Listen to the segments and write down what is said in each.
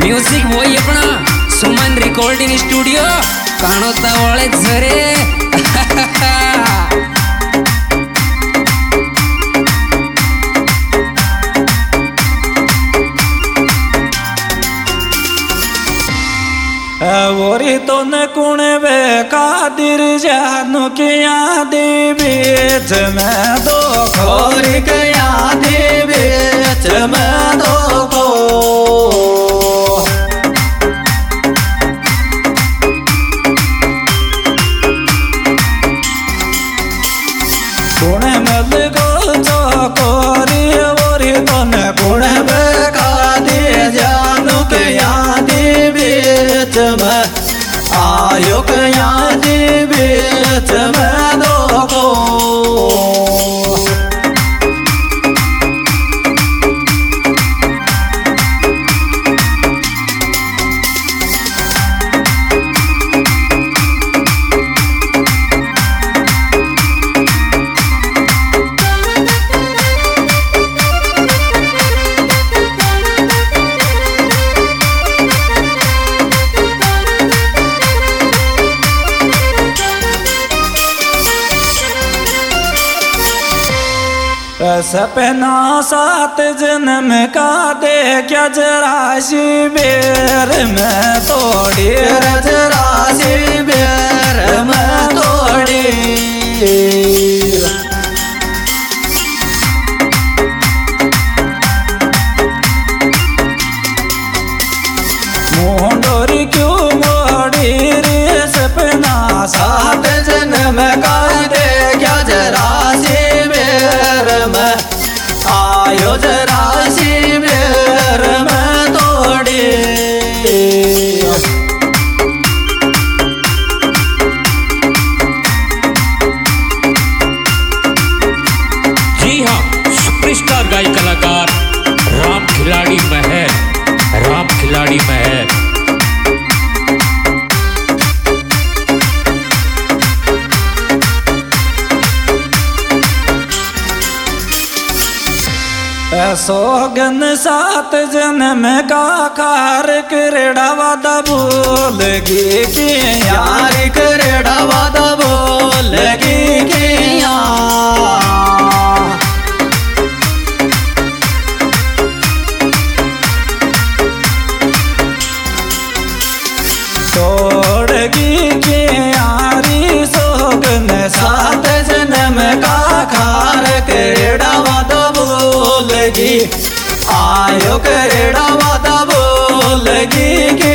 Music वही अपना सुमन recording studio Kanota वाले झरे। वोरी तो न कुण वे कादिर जानू किया दे बीच में दो खोर गया दे बीच में दो को कुण मल गो जो कोरी वोरी तो न कुण वे कादिर जानू किया दे बीच में आयो कया दे बीच में दो को सपना सात जन्म का दे क्या जरासी बेर में तोड़ी जरासी बेर में तोड़ी मोहडोरी क्यों मोड़ी रे सपना सात जन्म का दे क्या जरासी आयो जरासी बेर में तोड़ी। जी हाँ, सुपरस्टार गायक कलाकार राम खिलाड़ी महर, राम खिलाड़ी महर। सोगन सात जन्म का कार करेड़ा वादा बोलगी कि यार करेड़ा वादा बोलगी कि तोड़गी कि यारी सोगन सात जन्म का कार करेड़ा वादा बोलगी आयो करेड़ा वादा बोलगी कि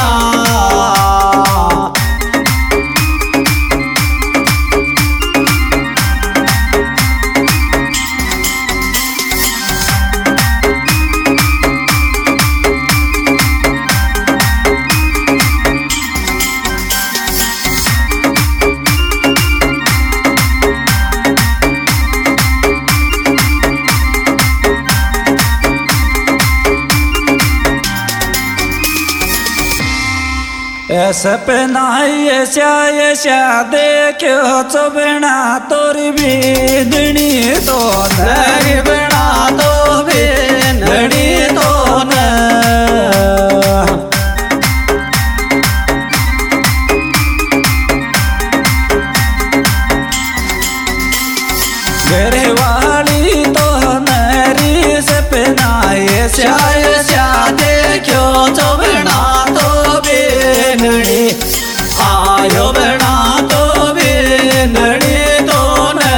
सपना ऐसा देखो चुबना तोरी बीदनी तो नरी बना तो बीनड़ी तो न घरे वाली तो नरी सपना ऐसा देखो चुबना तो बीनड़ी आयो बना तो बीनड़ी तो न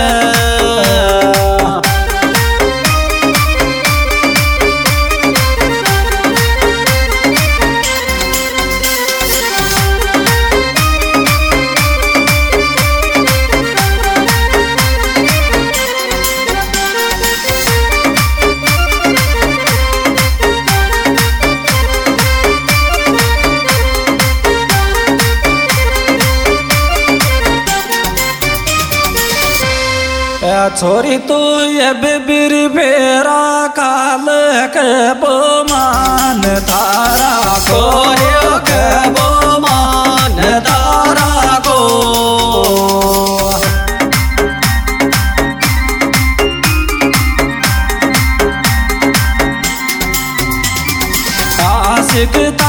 छोरी तू ये बिबिर बेरा काल के बोमान तारा को के बोमान तारा को आशिक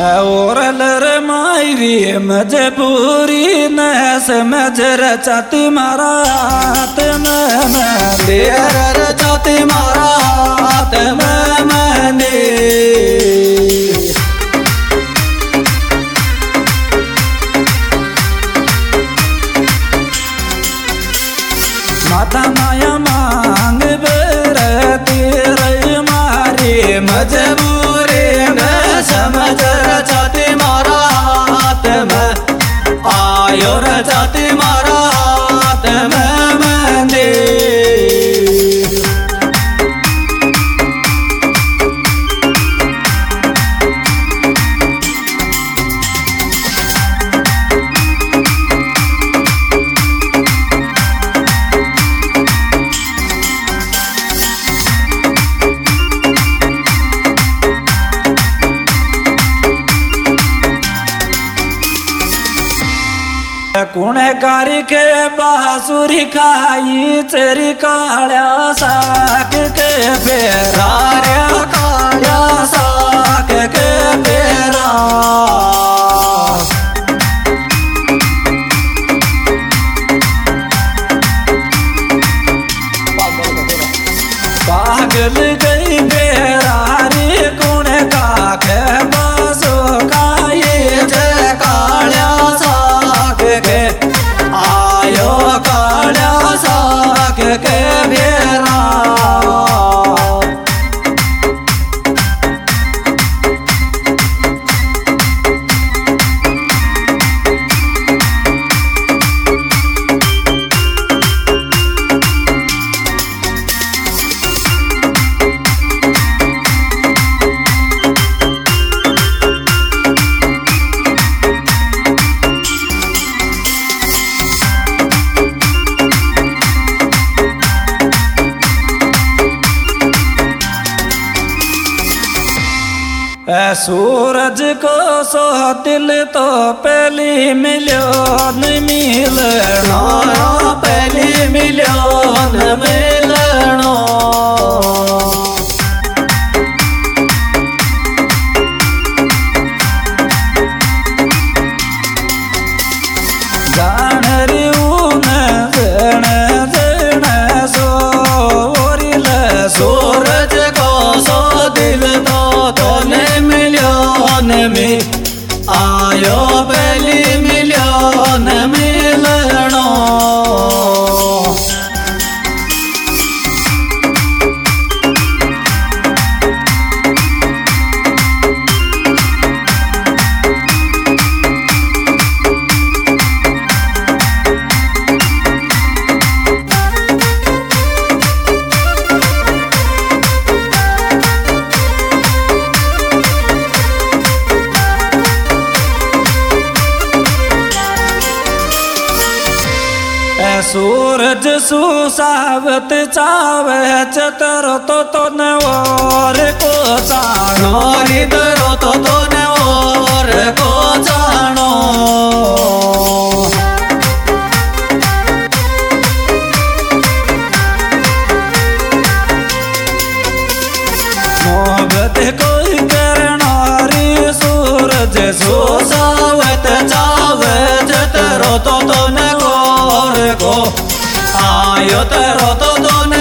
और लर मायरी मजबूरी न समझ रचाती मारा हाथ में देर रचाती मारा हाथ में मैंने माता माया मांग बेरती रही मारी मजबूरी में समझ रचाती मारा हाथ में आयो रचाती मारा हाथ में मेहंदी गुणकारी के बासुरी खाई चेरी काळ्या साक के बेरा रे काळ्या साक के बेरा पागल गई बेरा रे गुण का के बासु खाई जे काळ्या के आयो काळ्या साक के बेरा सूरज को सो दिल तो पहली मिलियन मिलनो पहली मिलियन मिलनो जान रे ऊन जन जन सोरिल सूरज को सो दिल तो में आयो पहली मिलियन मिलनो सूरज सुसावत चावे चतर तो न और को जानो निदरो तो न और को जानो मोहब्बत कोई करनारी सूरज सुसावत चावे चतर तो न को आयो तेरो तो